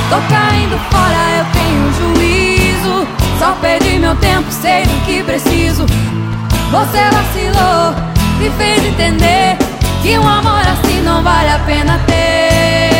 Tô caindo fora, eu tenho juízo. Só perdi meu tempo, sei do que preciso. Você vacilou, me fez entender que um amor assim não vale a pena ter.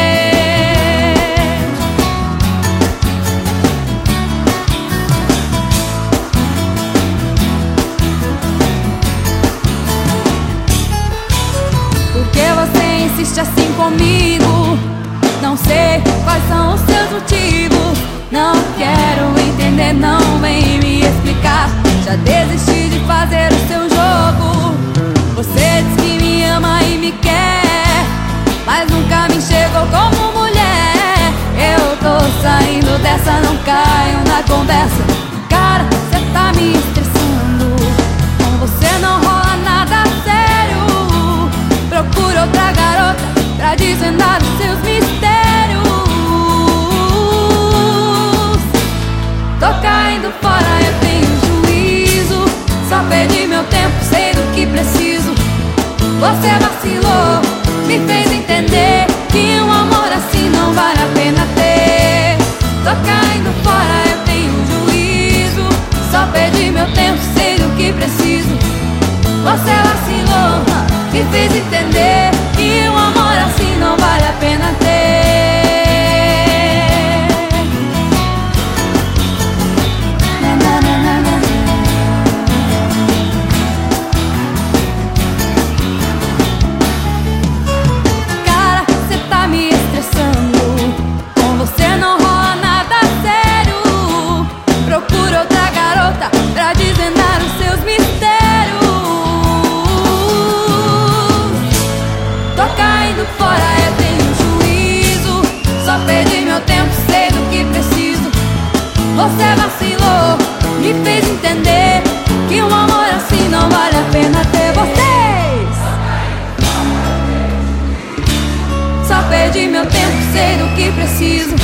Por que você insiste assim comigo? Não sei quais são os seus motivos. Não quero entender, não vem me explicar. Já desisti de fazer o seu jogo. Você diz que me ama e me quer, mas nunca me enxergou como mulher. Eu tô saindo dessa, não caio na conversa. Cara, cê tá me estressando. Com você não rola nada sério. Procura outra garota pra desvendar os seus mistérios. Tô caindo fora, eu tenho juízo. Só perdi meu tempo, sei do que preciso. Você vacilou, me fez entender que um amor assim não vale a pena ter. Tô caindo fora, eu tenho juízo. Só perdi meu tempo, sei do que preciso. Você vacilou, me fez entender que um amor assim não vale a pena ter. Cara, cê tá me estressando. Com você não rola nada sério. Procura outra garota pra desvendar os seus mistérios. Tô caindo fora, eu tenho juízo. Só perdi meu tempo, sei do que preciso. Você vacilou, me fez entender que um amor assim não vale a pena ter. Vocês! Só perdi meu tempo, sei do que preciso.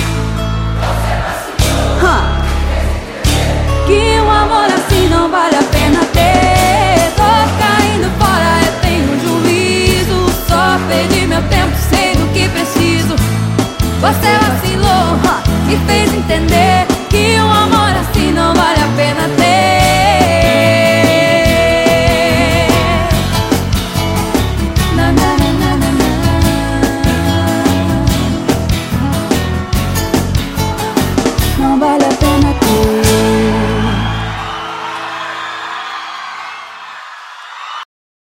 Que um amor assim não vale a pena ter. Tô caindo fora, eu tenho juízo. Só perdi meu tempo, sei do que preciso. Você vacilou, me fez entender